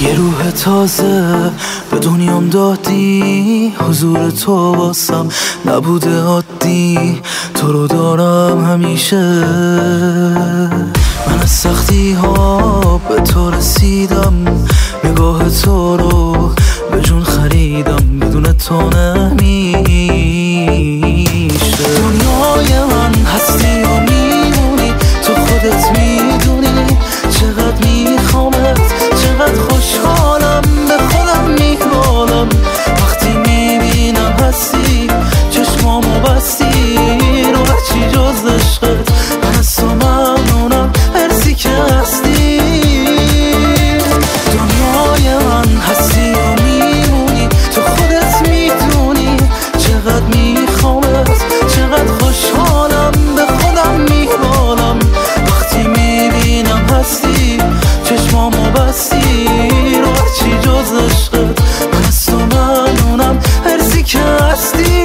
یه روح تازه به دنیام دادی، حضور تو واسم نبوده عادی، تو رو دارم همیشه. من از سختی ها به تو رسیدم، نگاه تو رو به جون خریدم، بدون تو نمیشه. دنیای من هستی و میمونی، تو خودت میدونی چقدر میخوامت، چقدر خوشحالم، به خودم میبالم وقتی میبینم هستی، چشمامو بستی رو هرچی جز عشقت. من از تو ممنونم مرسی که هستی. دنیای من هستی و میمونی، تو خودت میدونی چقدر میخوامت، چقدر خوشحالم، به خودم میبالم وقتی میبینم هستی، چشمامو بستی رو هرچی جز عشقت. من از تو ممنونم مرسی که هستی.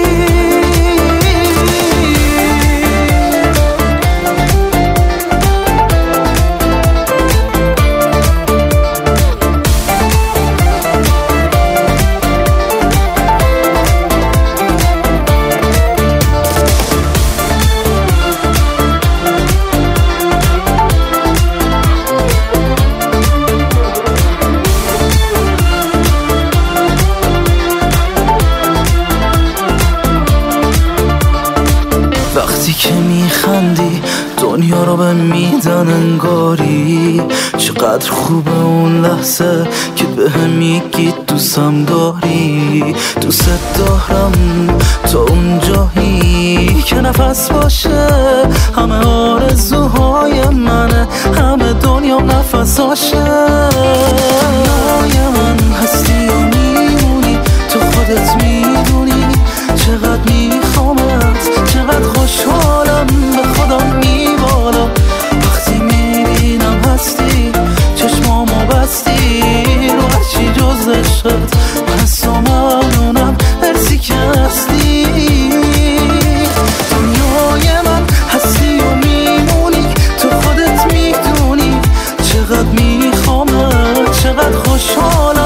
وقتی که میخندی دنیا رو به میدن انگاری، چقدر خوبه اون لحظه که به هم میگی دوستم داری. دوست دارم تو اون جایی که نفس باشه، همه آرزوهای منه، همه دنیام نفساشه. دنیای من هستی و میمونی، تو خودت میدونی چقدر میخوامت، چقدر خوشحالم، به خودم میبالم وقتی میبینم هستی، چشمامو بستی رو هرچی جز عشقت. من از تو ممنونم مرسی که هستی. دنیای من هستی و میمونی، تو خودت میدونی چقدر میخوامت، چقدر خوشحالم،